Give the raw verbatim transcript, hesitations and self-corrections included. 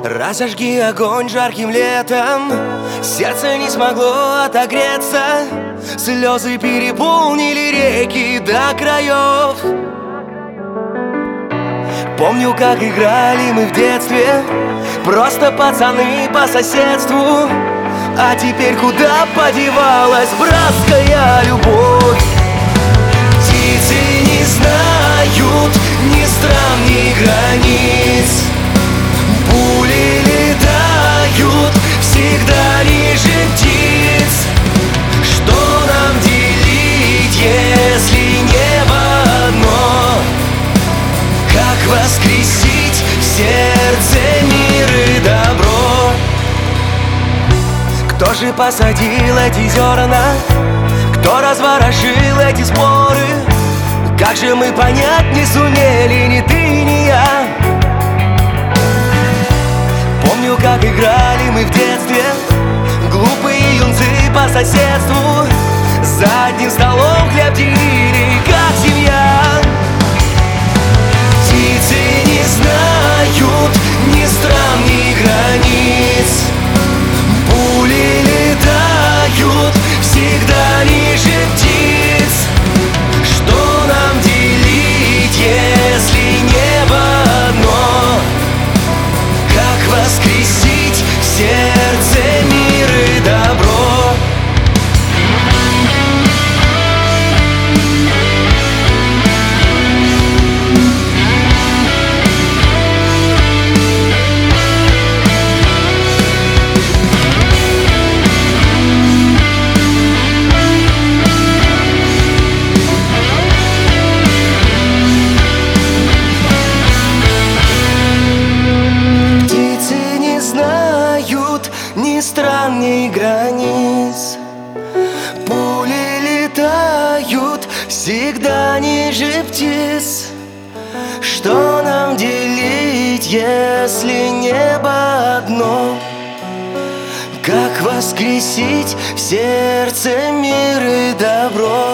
Разожги огонь жарким летом, сердце не смогло отогреться. Слезы переполнили реки до краев. Помню, как играли мы в детстве, просто пацаны по соседству. А теперь куда подевалась братская любовь? Птицы не знают ни стран, ни границ. Пули летают всегда ниже птиц. Что нам делить, если небо одно? Как воскресить в сердце мир и добро? Кто же посадил эти зерна? Кто разворошил эти споры? Как же мы понять не сумели, ни ты, ни я. Помню, как играли мы в детстве, глупые юнцы по соседству. За одним столом хлеб делили, как семья. Птицы не знают ни стран, ни границ. Пули летают всегда ниже птиц. Что нам делить, если небо одно? Как воскресить в сердце мир и добро? Ни стран, ни границ. Пули летают всегда ниже птиц. Что нам делить, если небо одно? Как воскресить в сердце мир и добро?